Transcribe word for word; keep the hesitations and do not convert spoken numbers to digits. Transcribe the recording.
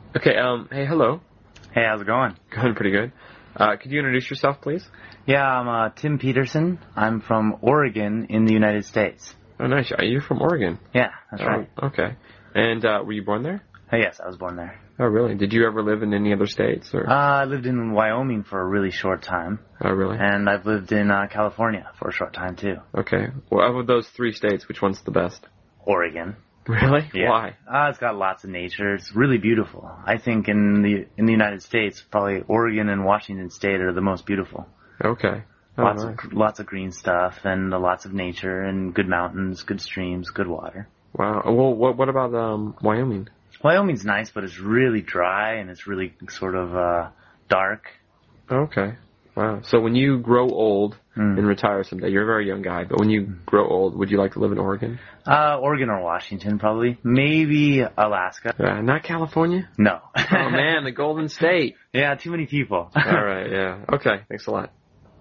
Okay, um, hey, hello. Hey, how's it going? Going pretty good. Uh, could you introduce yourself, please? Yeah, I'm uh, Tim Peterson. I'm from Oregon in the United States. Oh, nice. Uh, You're from Oregon. Yeah, that's Oh, right. okay. And uh, were you born there? Oh, yes, I was born there. Oh, really? Did you ever live in any other states? Or? Uh, I lived in Wyoming for a really short time. Oh, really? And I've lived in uh, California for a short time, too. Okay. Well, of those three states, which one's the best? Oregon. Really? Yeah. Why? Uh, it's got lots of nature. It's really beautiful. I think in the in the United States, probably Oregon and Washington State are the most beautiful. Okay. Oh, Lots nice. of lots of green stuff and uh, lots of nature and good mountains, good streams, good water. Wow. Well, what what about um Wyoming? Wyoming's nice, but it's really dry and it's really sort of uh, dark. Okay. Wow. So when you grow old Mm. and retire someday, you're a very young guy, but when you grow old, would you like to live in Oregon? Uh, Oregon or Washington, probably. Maybe Alaska. Uh, not California? No. Oh, man, the Golden State. Yeah, too many people. All right, yeah. Okay, thanks a lot.